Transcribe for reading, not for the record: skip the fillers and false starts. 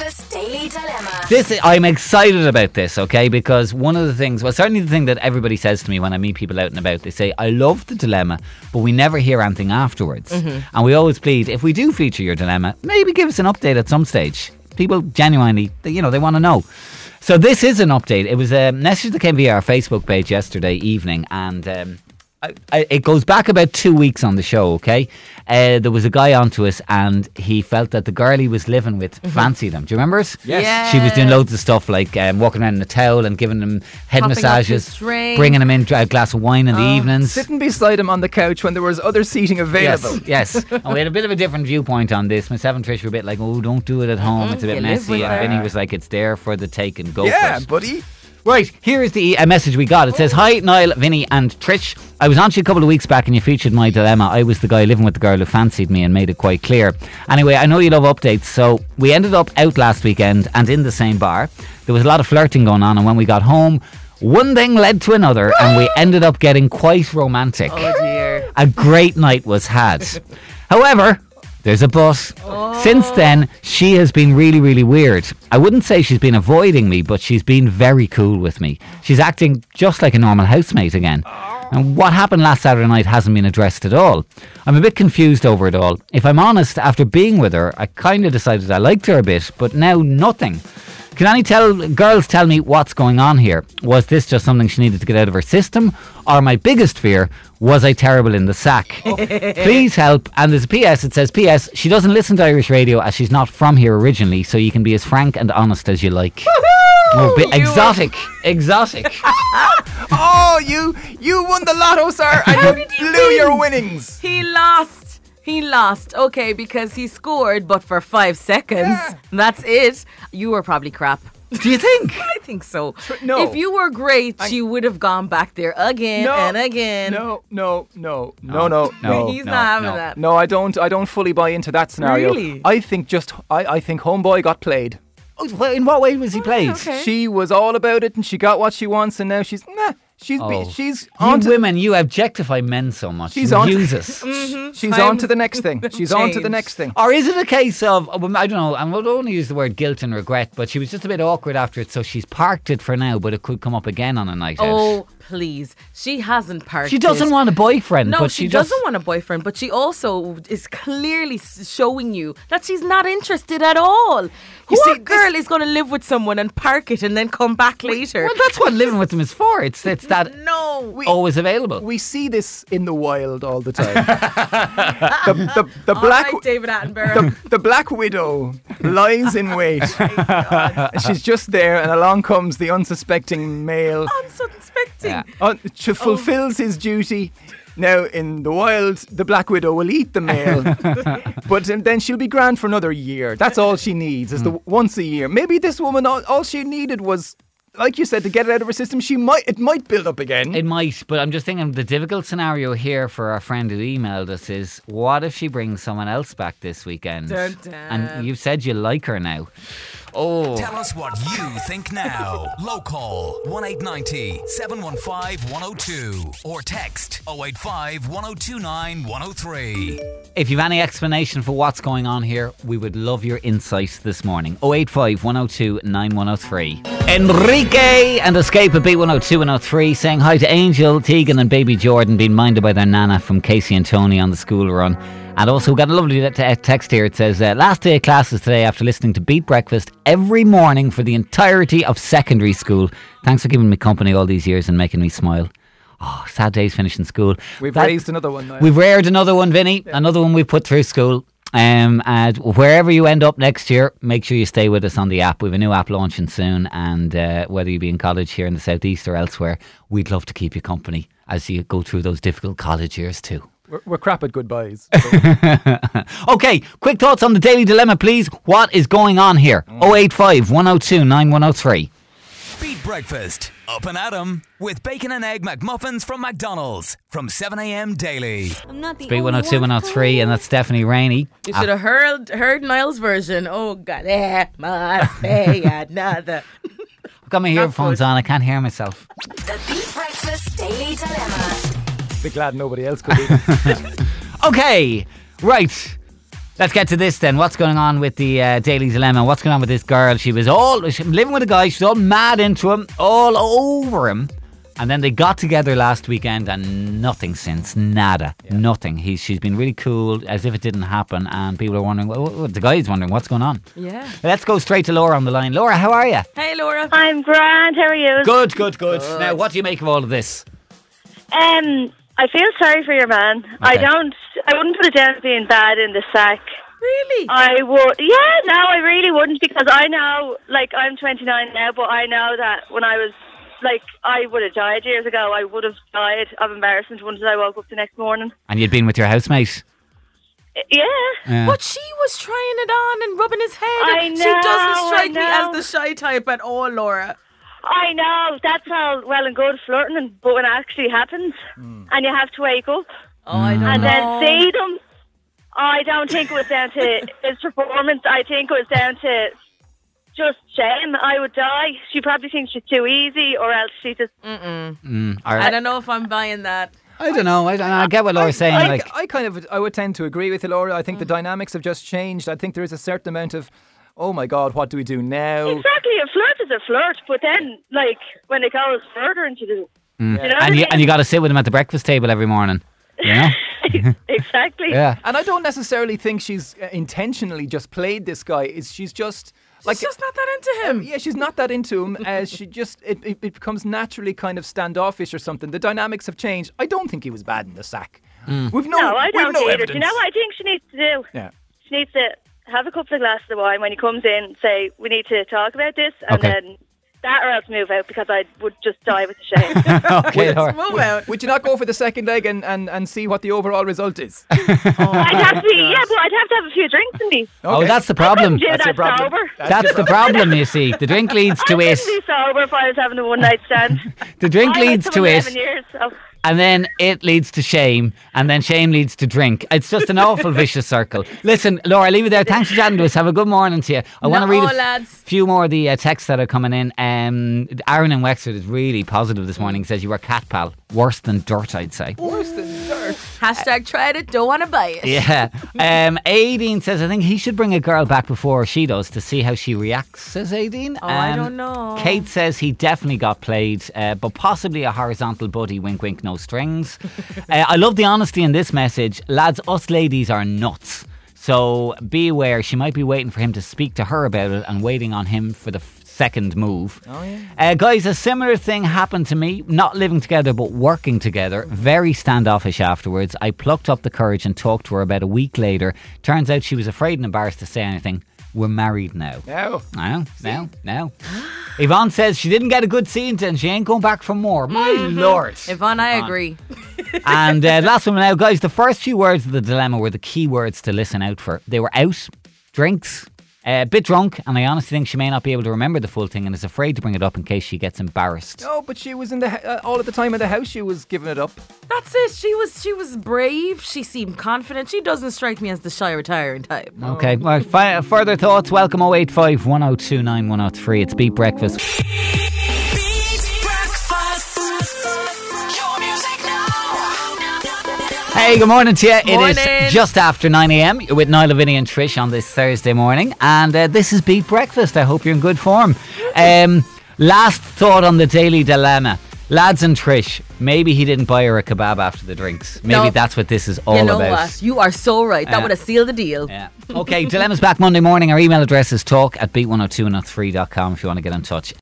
Breakfast Daily Dilemma. I'm excited about this, okay? Because one of the things, well, certainly the thing that everybody says to me when I meet people out and about, they say, I love the dilemma, but we never hear anything afterwards. And we always plead, if we do feature your dilemma, maybe give us an update at some stage. People genuinely, they want to know. So this is an update. It was a message that came via our Facebook page yesterday evening, and it goes back about 2 weeks on the show, okay? There was a guy onto us and he felt that the girl he was living with fancied him. Do you remember us? Yes. She was doing loads of stuff like walking around in a towel and giving him head Popping massages, up his drink. bringing him in a glass of wine in the evenings. Sitting beside him on the couch when there was other seating available. Yes. And we had a bit of a different viewpoint on this. Myself and Trish were a bit like, oh, don't do it at home. It's a bit You live messy. with And her. Vinny was like, it's there for the take and go for Yeah, it. buddy. Right, here is the message we got. It says, hi, Niall, Vinny and Trish. I was on to you a couple of weeks back and you featured my dilemma. I was the guy living with the girl who fancied me and made it quite clear. Anyway, I know you love updates, so we ended up out last weekend and in the same bar. There was a lot of flirting going on, and when we got home, one thing led to another and we ended up getting quite romantic. Oh dear. A great night was had. However, there's a but. Since then, she has been really, really weird. I wouldn't say she's been avoiding me, but she's been very cool with me. She's acting just like a normal housemate again. And what happened last Saturday night hasn't been addressed at all. I'm a bit confused over it all. If I'm honest, after being with her, I kind of decided I liked her a bit, but now nothing. Can any girls tell me what's going on here? Was this just something she needed to get out of her system? Or my biggest fear, was I terrible in the sack? Please help. And there's a PS. It says, PS, she doesn't listen to Irish radio as she's not from here originally, so you can be as frank and honest as you like. Oh, exotic. Oh, you won the lotto, sir, and you blew your winnings. He lost, okay, because he scored, but for 5 seconds. Yeah. That's it. You were probably crap. Do you think? I think so. No. If you were great, she would have gone back there again and again. No. He's No, not having no. that. No, I don't fully buy into that scenario. Really? I think Homeboy got played. Oh, well, in what way was he played? Okay. She was all about it and she got what she wants, and now she's she's on to women, you objectify men so much. She's you on- use us. she's Times on to the next thing. She's on to the changed. next thing. Or is it a case of, I don't know, I would only use the word guilt and regret, but she was just a bit awkward after it, so she's parked it for now, but it could come up again on a night out. Oh, please. She hasn't parked She doesn't it. want a boyfriend, No, but she just doesn't want a boyfriend, but she also is clearly showing you that she's not interested at all. What girl is going to live with someone and park it and then come back later? Well, that's what living with them is for. It's that No. always available. We see this in the wild all the time. the All black right, David Attenborough. the Black Widow lies in wait. And she's just there, and along comes the unsuspecting male. Unsuspecting. Yeah. She fulfills his duty. Now, in the wild, the Black Widow will eat the male, but then she'll be grand for another year. That's all she needs, is the once a year. Maybe this woman, all she needed was, like you said, to get it out of her system. It might build up again. It might, but I'm just thinking the difficult scenario here for our friend who emailed us is, what if she brings someone else back this weekend? Dun, dun. And you've said you like her now. Oh. Tell us what you think now. Local 1890 715 102 or text 085 1029 103. If you've any explanation for what's going on here, we would love your insight this morning. 085 102 9103. Enrique and Escape at B102 103 saying hi to Angel, Tegan and baby Jordan being minded by their nana from Casey and Tony on the school run. And also got a lovely text here. It says, last day of classes today after listening to Beat Breakfast every morning for the entirety of secondary school. Thanks for giving me company all these years and making me smile. Oh, sad days finishing school. We've raised another one now. We've reared another one, Vinny. Yeah. Another one we've put through school. And wherever you end up next year, make sure you stay with us on the app. We have a new app launching soon, and whether you be in college here in the southeast or elsewhere, we'd love to keep you company as you go through those difficult college years too. We're crap at goodbyes. Okay, quick thoughts on the Daily Dilemma, please. What is going on here? 085 102 9103. Beat Breakfast, up and at 'em, with bacon and egg McMuffins from McDonald's from 7 a.m. daily. I'm not the Beat 102 103, and that's Stephanie Rainey. You should have heard Niall's version. Oh, God, there must be another. I've got my earphones on, I can't hear myself. The Beat Breakfast Daily Dilemma. Be glad nobody else could be. Okay, right. Let's get to this then. What's going on with the Daily Dilemma? What's going on with this girl? She was living with a guy. She's all mad into him, all over him. And then they got together last weekend and nothing since. Nada. Yeah. Nothing. She's been really cool, as if it didn't happen. And people are wondering, the guy's wondering what's going on. Yeah. Let's go straight to Laura on the line. Laura, how are you? Hey, Laura. I'm grand. How are you? Good. Now, what do you make of all of this? I feel sorry for your man. Okay. I wouldn't put it down as being bad in the sack. Really? I would. Yeah, no, I really wouldn't, because I know, like, I'm 29 now, but I know that when I was, like, I would have died years ago. I would have died of embarrassment once I woke up the next morning. And you'd been with your housemate? Yeah. But she was trying it on and rubbing his head. I She doesn't strike me know. as the shy type at all, Laura. I know, that's all well and good flirting, but when it actually happens, and you have to wake up, I don't and know. then see them, I don't think it was down to his performance. I think it was down to just shame. I would die. She probably thinks she's too easy, or else she just... I don't know if I'm buying that. I don't know. I get what Laura's saying. I would tend to agree with you, Laura. I think the dynamics have just changed. I think there is a certain amount of, oh my God, what do we do now? Exactly, a flirt is a flirt, but then, like, when it goes further into the... You know what I mean? And you got to sit with him at the breakfast table every morning. You know? Exactly. Yeah. And I don't necessarily think she's intentionally just played this guy. She's just... She's just not that into him. Yeah, she's not that into him. She just it becomes naturally kind of standoffish or something. The dynamics have changed. I don't think he was bad in the sack. We've No, I don't either. evidence. Do you know what I think she needs to do? Yeah. She needs to have a couple of glasses of wine when he comes in, say, we need to talk about this, and Okay. then that or else move out, because I would just die with the shame. Okay, Laura. Move out. Would you not go for the second leg and see what the overall result is? I'd have to but I'd have to have a few drinks in me. Oh, that's the problem. Do That's your that problem. sober. That's the problem, you see. The drink leads to I it. couldn't be sober if I was having a one night stand. The drink I went leads to to 11 it. years, so. And then it leads to shame, and then shame leads to drink. It's just an awful vicious circle. Listen, Laura, leave it there. Thanks for chatting to us. Have a good morning to you. I want to read lads. few more of the texts that are coming in. Aaron in Wexford is really positive this morning. He says you were cat pal. Worse than dirt, I'd say. Worse than dirt. Hashtag tried it, don't want to buy it. Yeah. Aideen says I think he should bring a girl back before she does to see how she reacts, says Aideen. I don't know. Kate says he definitely got played, but possibly a horizontal buddy, wink wink, no strings. I love the honesty in this message. Lads, us ladies are nuts. So be aware, she might be waiting for him to speak to her about it and waiting on him for the second move. Oh, yeah. Guys, a similar thing happened to me. Not living together, but working together. Very standoffish afterwards. I plucked up the courage and talked to her about a week later. Turns out she was afraid and embarrassed to say anything. We're married now. Now. Yvonne says she didn't get a good scene and she ain't going back for more. My lord. Yvonne, I agree. And last one now, guys. The first few words of the dilemma were the key words to listen out for. They were out, drinks, a bit drunk, and I honestly think she may not be able to remember the full thing and is afraid to bring it up in case she gets embarrassed. No, but she was in the all of the time in the house. She was giving it up. That's it. She was brave. She seemed confident. She doesn't strike me as the shy retiring type. Okay, well, further thoughts, welcome 085 1029 103. It's Beat Breakfast. Hey, good morning to you. Morning. It is just after 9 a.m. You're with Niall, Vinny and Trish on this Thursday morning. And this is Beat Breakfast. I hope you're in good form. Last thought on the Daily Dilemma. Lads and Trish, maybe he didn't buy her a kebab after the drinks. Maybe No. that's what this is all You know about. what? You are so right. That would have sealed the deal. Yeah. Okay, Dilemma's back Monday morning. Our email address is talk@beat102and3.com if you want to get in touch.